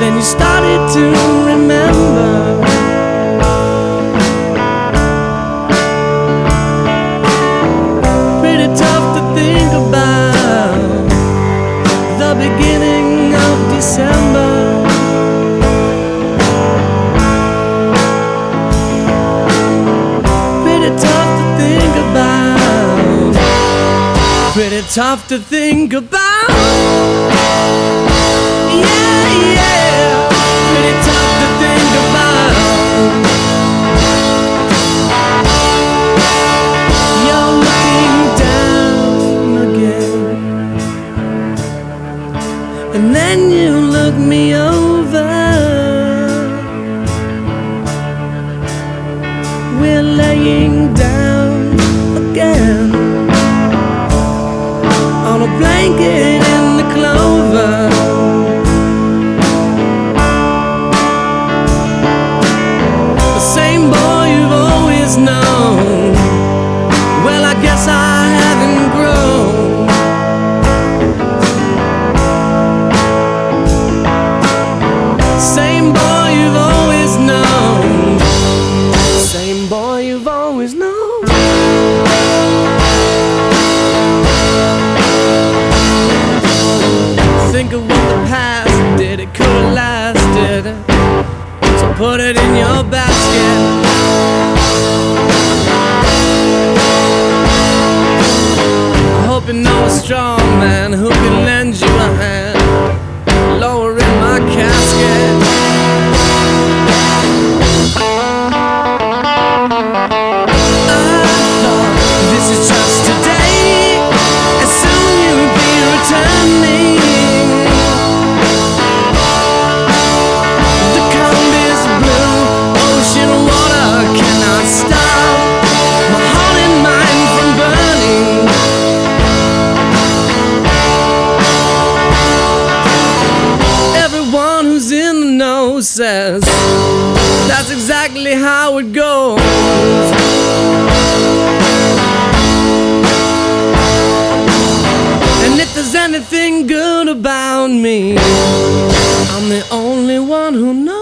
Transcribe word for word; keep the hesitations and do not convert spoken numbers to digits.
when you started to remember. Pretty tough to think about the beginning of December. Pretty tough to think about. Pretty tough to think about. Yeah, yeah. Pretty tough to think about. You're looking down again, and then you look me over. We're laying down again on a blanket in the clover. The same boy you've always known. Well, I guess I haven't grown. Same boy you've always known. Same boy you've always known. Think of what the past did, it could have lasted. So put it in your basket. I hope you know a strong man who can lend you a hand, lowering my casket. I thought this is just today, and soon you'll be returning. The count is blue, ocean water cannot stop my heart and mind from burning. Everyone who's in the know says that's exactly how it goes. And if there's anything good about me, I'm the only one who knows.